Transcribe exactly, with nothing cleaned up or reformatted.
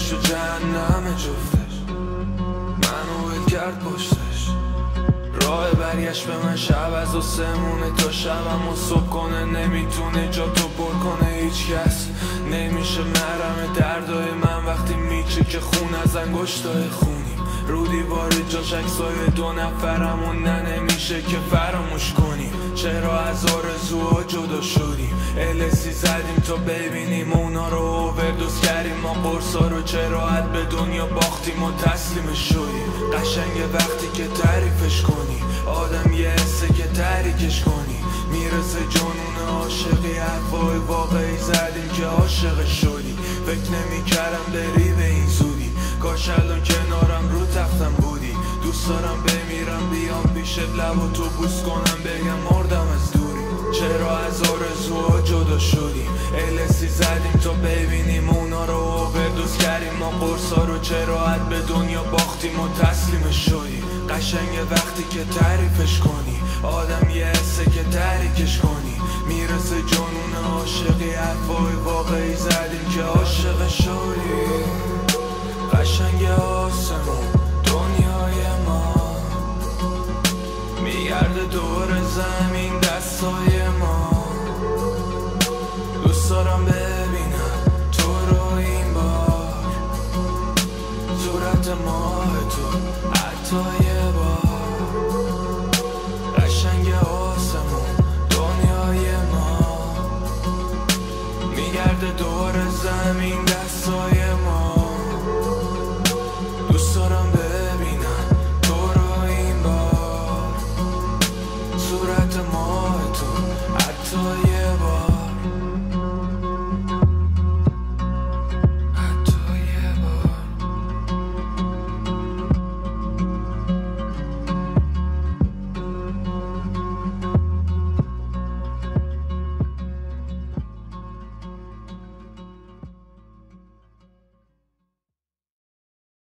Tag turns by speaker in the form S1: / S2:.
S1: بهشت و جهنم جفتش، منو ول کرد پشتش. راه برگشت به من شب از آسمونه تا شبم و صبح کنه، نمیتونه جا تو پر کنه هیچ کس. نمیشه مرهم دردای من وقتی میچه که خون از انگشتای خونی رو دیوار جاش عکسای دو نفرمون، نه نمیشه که فراموش کنیم. چرا از آرزوها جدا شدیم، السی زدیم تا ببینیم اونا رو اووردوز کردیم. ما قرصا رو چرا حد به دنیا باختیم و تسلیمش شدیم. قشنگه وقتی که تعریفش کنی، آدم یه حسه که تحریکش کنی. میرسه جنون عاشقی، حرفای واقعی زدیم که عاشقش شدی. فکر نمی کردم بری به این زودی، کاش الان کنارم رو تختم بودی. دوست دارم بمیرم بیام پیش لب و تو بوس کنم بگم مردم از دوری. چرا از آرزوها جدا شدیم، السی زدیم تا ببینیم اونا رو اووردوز کردیم. ما قرصا رو چرا حد به دنیا باختیم و تسلیمش شدیم. قشنگه وقتی که تعریفش کنی، آدم یه حسه که تحریکش کنی. میرسه جنون عاشقی، حرفای واقعی زدیم که عاشق شدی. قشنگه آسمون دنیای ما، میگرده دور زمین دستای ما. دوست دارم ببینم تو رو این بار، صورت ماه تو حتی یه بار. قشنگه آسمون دنیای ما، میگرده دور زمین دستای ما. دوست دارم ببینم تو رو این بار، صورت ماه تو حتی